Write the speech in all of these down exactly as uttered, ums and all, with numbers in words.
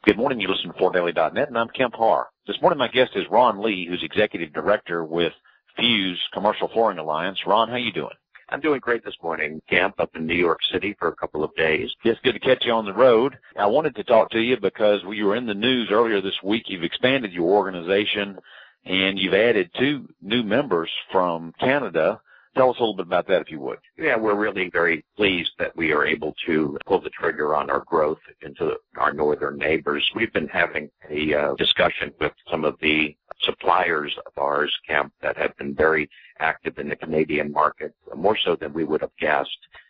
Good morning. You listen to Fort Daily dot net, and I'm Kemp Harr. This morning, my guest is Ron Lee, who's Executive Director with Fuse Commercial Flooring Alliance. Ron, how you doing? I'm doing great this morning, Camp, up in New York City for a couple of days. It's good to catch you on the road. I wanted to talk to you because we were in the news earlier this week. You've expanded your organization, and you've added two new members from Canada. Tell us a little bit about that, if you would. Yeah, we're really very pleased that we are able to pull the trigger on our growth into our northern neighbors. We've been having a uh, discussion with some of the suppliers of ours, Camp, that have been very active in the Canadian market, more so than we would have guessed.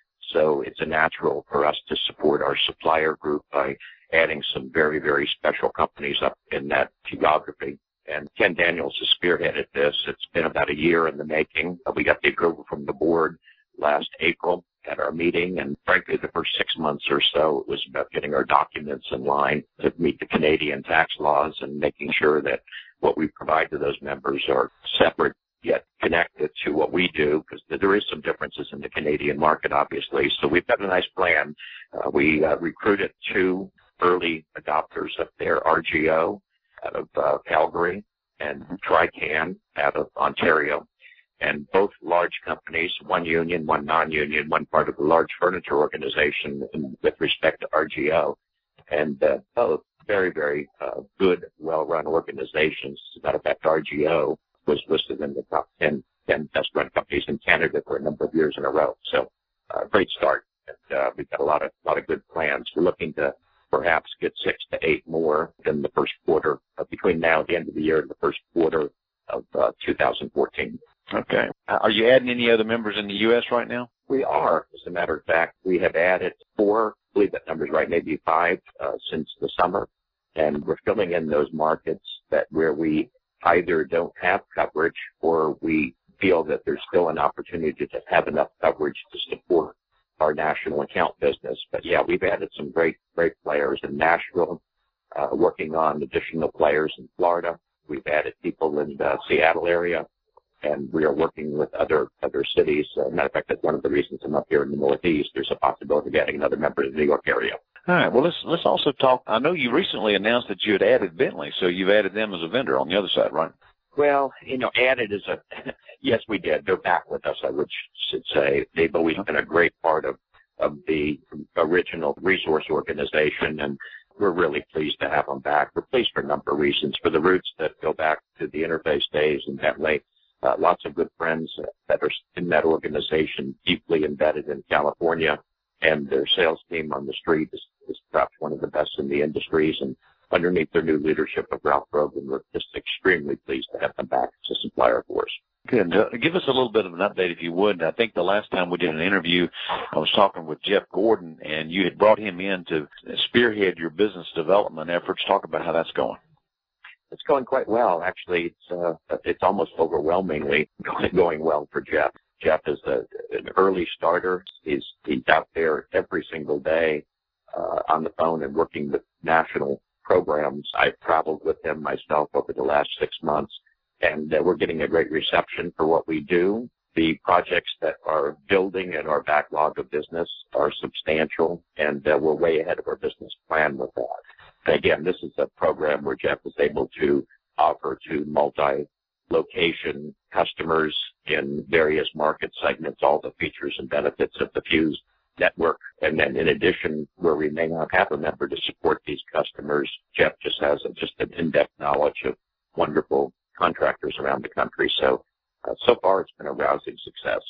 So it's a natural for us to support our supplier group by adding some very, very special companies up in that geography. And Ken Daniels has spearheaded this. It's been about a year in the making. We got the approval from the board last April at our meeting, and frankly, the first six months or so, it was about getting our documents in line to meet the Canadian tax laws and making sure that what we provide to those members are separate yet connected to what we do, because there is some differences in the Canadian market, obviously. So we've got a nice plan. Uh, we uh, recruited two early adopters of their R G O out of uh, Calgary, and Trican out of Ontario. And both large companies, one union, one non-union, one part of a large furniture organization in, with respect to R G O. And uh, both very, very uh, good, well-run organizations. As a matter of fact, R G O was listed in the top ten, ten best-run companies in Canada for a number of years in a row. So uh, great start. And uh, we've got a lot of, lot of good plans. We're looking to perhaps get six to eight more in the first quarter, uh, between now and the end of the year and the first quarter of uh, two thousand fourteen. Okay. Are you adding any other members in the U S right now? We are. As a matter of fact, we have added four, I believe that number's right, maybe five uh, since the summer, and we're filling in those markets that where we either don't have coverage or we feel that there's still an opportunity to have enough coverage to support our national account business. But yeah, we've added some great, great players in Nashville, uh, working on additional players in Florida. We've added people in the Seattle area, and we are working with other, other cities. Uh, matter of fact, that's one of the reasons I'm up here in the Northeast. There's a possibility of adding another member in the New York area. All right. Well, let's, let's also talk. I know you recently announced that you had added Bentley, so you've added them as a vendor on the other side, right? Well, you know, added is a, yes, we did. They're back with us, I would should say. They've always been a great part of, of the original resource organization, and we're really pleased to have them back. We're pleased for a number of reasons. For the roots that go back to the Interface days in Bentley, uh, lots of good friends that are in that organization, deeply embedded in California, and their sales team on the street is, is perhaps one of the best in the industries. And underneath their new leadership of Ralph Grogan, we're just extremely pleased to have them back as a supplier for us. Good. Uh, give us a little bit of an update, if you would. I think the last time we did an interview, I was talking with Jeff Gordon, and you had brought him in to spearhead your business development efforts. Talk about how that's going. It's going quite well. Actually, it's uh, it's almost overwhelmingly going, going well for Jeff. Jeff is a, an early starter. He's, he's out there every single day uh, on the phone and working with national programs. I've traveled with him myself over the last six months, and uh, we're getting a great reception for what we do. The projects that are building in our backlog of business are substantial, and uh, we're way ahead of our business plan with that. Again, this is a program where Jeff is able to offer to multi-location customers in various market segments all the features and benefits of the Fuse network. And then in addition, where we may not have a member to support these customers, Jeff just has a, just an in-depth knowledge of wonderful contractors around the country. So, uh, so far it's been a rousing success.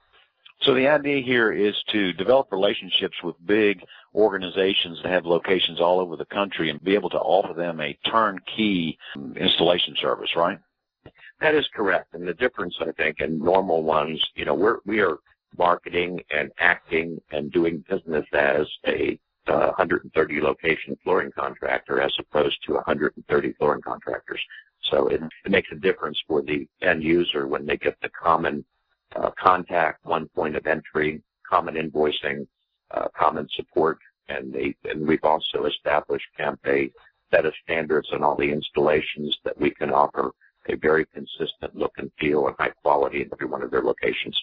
So the idea here is to develop relationships with big organizations that have locations all over the country and be able to offer them a turnkey installation service, right? That is correct. And the difference, I think, in normal ones, you know, we're, we are marketing and acting and doing business as a uh, one hundred thirty location flooring contractor as opposed to one hundred thirty flooring contractors. So it, it makes a difference for the end user when they get the common uh, contact, one point of entry, common invoicing, uh, common support, and, they, and we've also established, Kemp, a set of standards on all the installations that we can offer a very consistent look and feel and high quality in every one of their locations.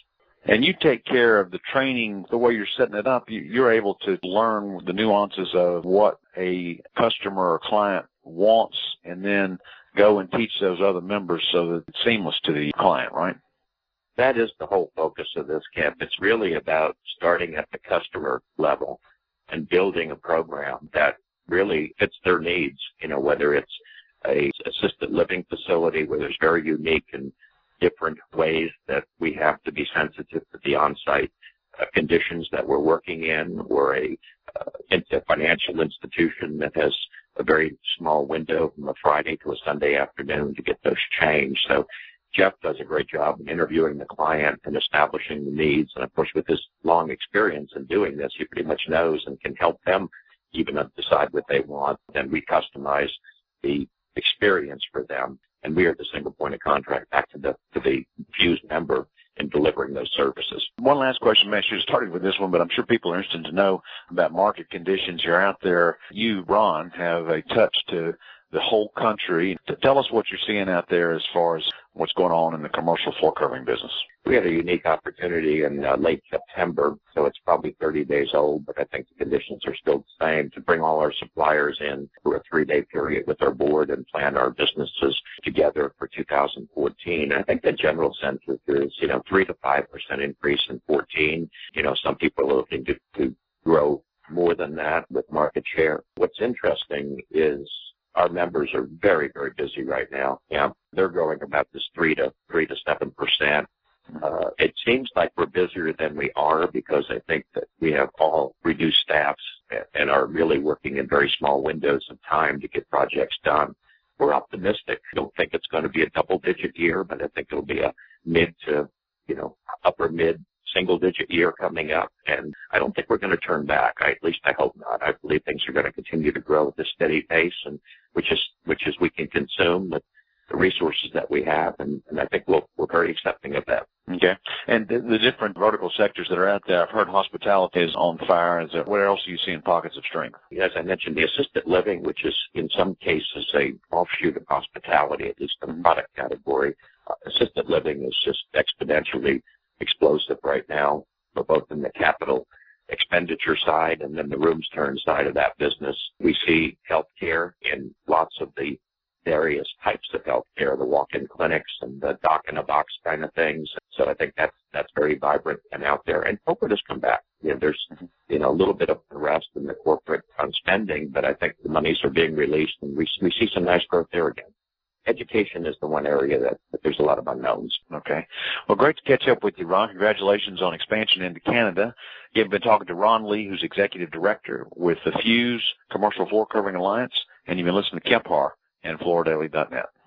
And you take care of the training, the way you're setting it up. You're able to learn the nuances of what a customer or client wants and then go and teach those other members so that it's seamless to the client, right? That is the whole focus of this camp. It's really about starting at the customer level and building a program that really fits their needs, you know, whether it's a assisted living facility where there's very unique and different ways that we have to be sensitive to the on-site uh, conditions that we're working in, or a, uh, a financial institution that has a very small window from a Friday to a Sunday afternoon to get those changed. So Jeff does a great job in interviewing the client and establishing the needs. And, of course, with his long experience in doing this, he pretty much knows and can help them even decide what they want. Then we customize the experience for them. And we are the single point of contact back to the to the Fuse member in delivering those services. One last question, Matt. You started with this one, but I'm sure people are interested to know about market conditions. You're out there. You, Ron, have a touch to the whole country. Tell us what you're seeing out there as far as what's going on in the commercial floor covering business. We had a unique opportunity in uh, late September, so it's probably thirty days old, but I think the conditions are still the same, to bring all our suppliers in for a three-day period with our board and plan our businesses together for two thousand fourteen. I think the general sense is, you know, three to five percent increase in fourteen. You know, some people are looking to, to grow more than that with market share. What's interesting is our members are very, very busy right now. Yeah, they're growing about this three to three to seven percent. Uh, it seems like we're busier than we are because I think that we have all reduced staffs and are really working in very small windows of time to get projects done. We're optimistic. I don't think it's going to be a double-digit year, but I think it'll be a mid to, you know, upper mid single-digit year coming up, and I don't think we're going to turn back. I, at least I hope not. I believe things are going to continue to grow at a steady pace, and which is which is we can consume the, the resources that we have, and, and I think we'll, we're very accepting of that. Okay. And the, the different vertical sectors that are out there, I've heard hospitality is on fire. Is there, where else are you seeing pockets of strength? As I mentioned, the assisted living, which is in some cases a offshoot of hospitality, at least in the product category, uh, assisted living is just exponentially explosive right now, but both in the capital expenditure side and then the rooms turn side of that business. We see healthcare in lots of the various types of healthcare, the walk-in clinics and the doc-in-a-box kind of things. So I think that's that's very vibrant and out there. And corporate has come back. You know, there's you know a little bit of unrest in the corporate on spending, but I think the monies are being released, and we we see some nice growth there again. Education is the one area that, that there's a lot of unknowns. Okay. Well, great to catch up with you, Ron. Congratulations on expansion into Canada. You've been talking to Ron Lee, who's Executive Director with the Fuse Commercial Floor Covering Alliance, and you've been listening to Kemp Harr and Floor Daily dot net.